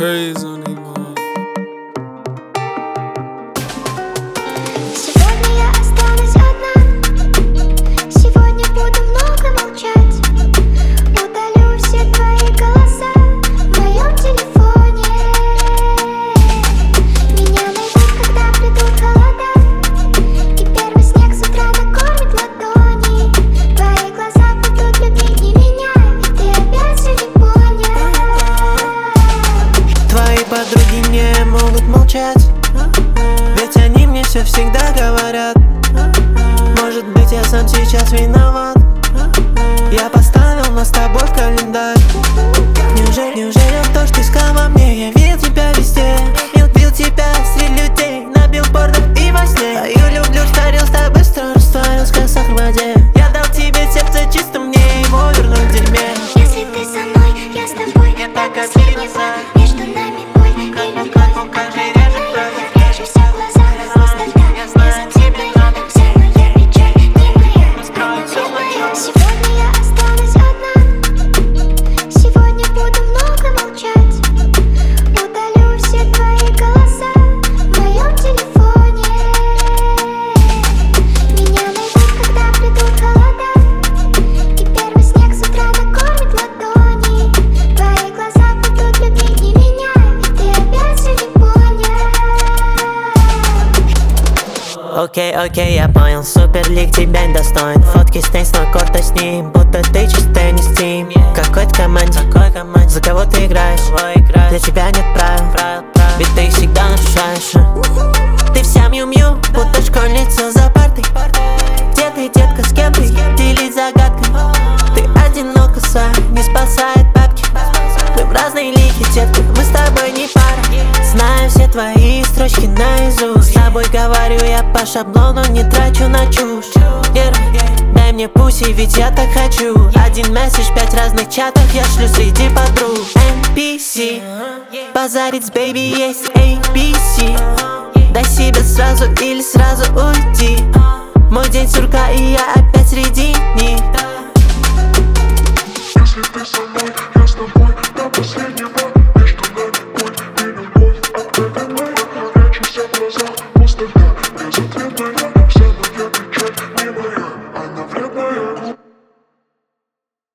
crazy on these motherfuckers. Сегодня я останусь одна. Сегодня буду много молчать. Удалю все твои голоса в моем телефоне. Меня найдут, когда придут холода, и первый снег с утра накормит ладони. Твои глаза будут любить не меня, ведь ты опять все не понял. Твои подруги не могут молчать, ведь они мне все всегда говорят. Может быть, я сам сейчас виноват. Я поставил нас с тобой в календарь. Неужели то, что ты искал во мне? Я видел тебя везде, видел тебя среди людей, на билбордах и во сне. Я люблю, растворился быстро, растворился как сахар в воде. Я дал тебе сердце чисто, мне его вернуть в дерьме. Если ты со мной, я с тобой. Я так Последний бой, между нами боль и любовь. Вижу все в глазах, хвост льда. Не затемно рядом, вся моя печаль не моя, не моя. Сегодня я останусь одна. Сегодня буду много молчать. Удалю все твои голоса в моем телефоне. Меня найдут, когда придут холода, и первый снег с утра накормит ладони. Твои глаза будут любить не меня, ведь ты опять все не понял. Окей, я понял, суперлик тебя не достоин. Фотки с теннисного корта с ним, будто ты чистый не Steam. Какой-то команде, за кого ты играешь? Для тебя нет правил, ведь ты их всегда нарушаешь. Ты вся мью-мью, будто школьница за партой. Где ты, детка, с кем ты? Делись загадкой. Ты одинока, не спасает бабки. Мы в разные лиги, детка, мы с тобой не пара. Знаю все твои строчки наизусть. С тобой говорю я по шаблону, не трачу на чушь. Дай мне пуси, ведь я так хочу. Один месседж, 5 разных чатов я шлю среди подруг. NPC, базарить с baby есть ABC. Дай себе сразу или сразу уйди. Мой день сурка и я опять среди них. Если ты со мной,